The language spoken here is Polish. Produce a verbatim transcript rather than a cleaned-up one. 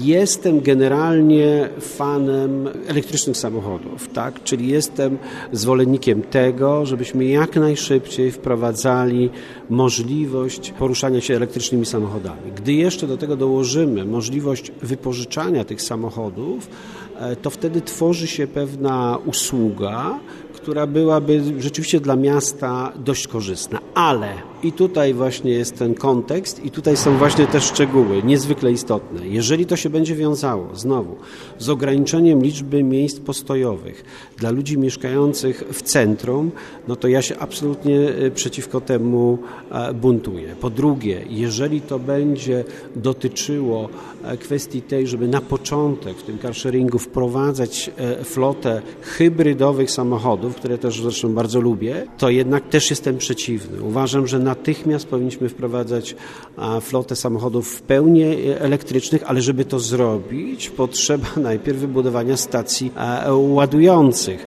Jestem generalnie fanem elektrycznych samochodów, tak? Czyli jestem zwolennikiem tego, żebyśmy jak najszybciej wprowadzali możliwość poruszania się elektrycznymi samochodami. Gdy jeszcze do tego dołożymy możliwość wypożyczania tych samochodów, to wtedy tworzy się pewna usługa, która byłaby rzeczywiście dla miasta dość korzystna. Ale i tutaj właśnie jest ten kontekst i tutaj są właśnie te szczegóły niezwykle istotne. Jeżeli to się będzie wiązało znowu z ograniczeniem liczby miejsc postojowych dla ludzi mieszkających w centrum, no to ja się absolutnie przeciwko temu buntuję. Po drugie, jeżeli to będzie dotyczyło kwestii tej, żeby na początek w tym carsharingu wprowadzać flotę hybrydowych samochodów, które też zresztą bardzo lubię, to jednak też jestem przeciwny. Uważam, że natychmiast powinniśmy wprowadzać flotę samochodów w pełni elektrycznych, ale żeby to zrobić, potrzeba najpierw wybudowania stacji ładujących.